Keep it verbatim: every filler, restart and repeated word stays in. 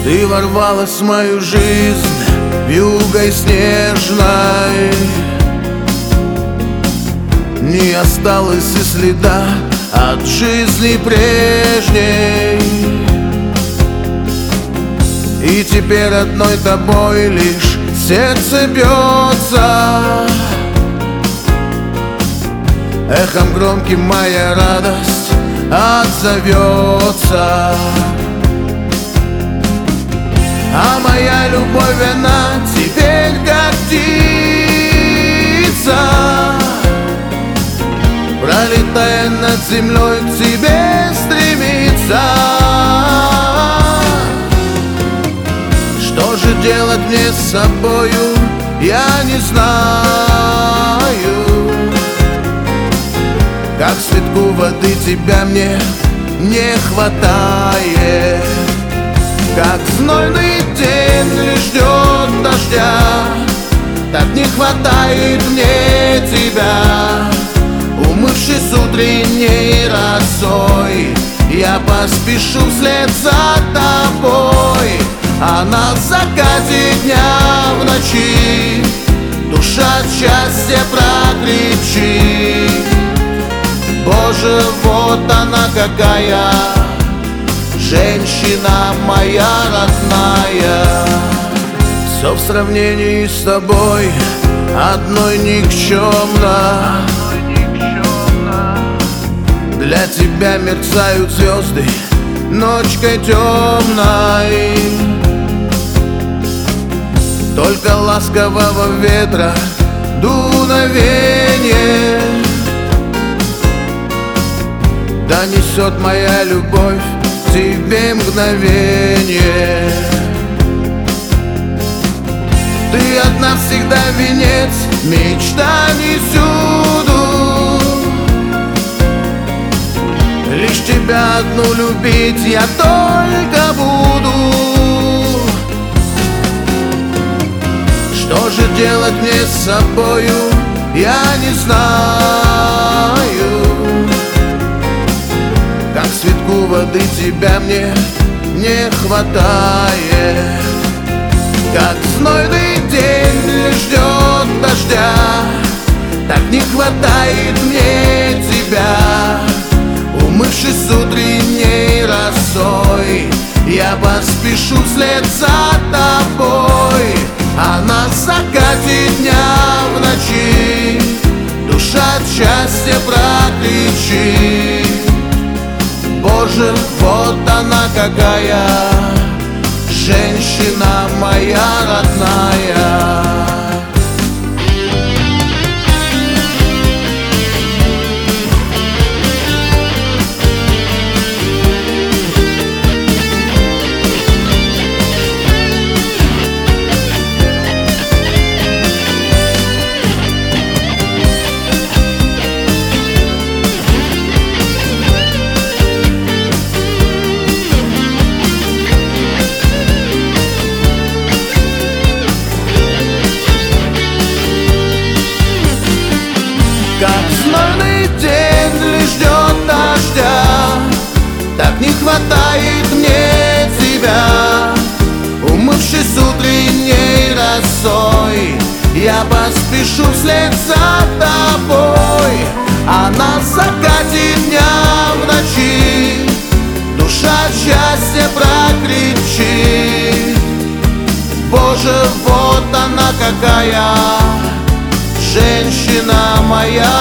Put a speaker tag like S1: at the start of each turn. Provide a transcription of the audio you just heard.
S1: Ты ворвалась в мою жизнь вьюгой снежной. Не осталось и следа от жизни прежней. И теперь одной тобой лишь сердце бьется. Эхом громким моя радость отзовется. А моя любовь, она теперь как птица, пролетая над землей, к тебе стремится. Что же делать мне с собою, я не знаю. Как цветку воды тебя мне не хватает. Как знойный день лишь ждет дождя, так не хватает мне тебя. Умывшись утренней росой, я поспешу вслед за тобой. А на закате дня в ночи душа от счастья прокричит. Боже, вот она какая, женщина моя родная. Все в сравнении с тобой одной никчемно. Для тебя мерцают звезды ночкой темной. Только ласкового ветра дуновение донесет моя любовь к тебе мгновение. Ты одна всегда венец мечтаний всюду. Лишь тебя одну любить я только буду. Что же делать мне с собою, я не знаю. Как цветку воды тебя мне не хватает. Как знойный день лишь ждет дождя, так не хватает мне тебя. Умывшись утренней росой, я поспешу вслед за тобой. А на закате дня в ночи душа от счастья прокричит. Боже, вот она какая, женщина моя родная. Как знойный день лишь ждет дождя, так не хватает мне тебя. Умывшись утренней росой, я поспешу вслед за тобой. А на закате дня в ночи душа от счастья прокричит. Боже, вот она какая, женщина моя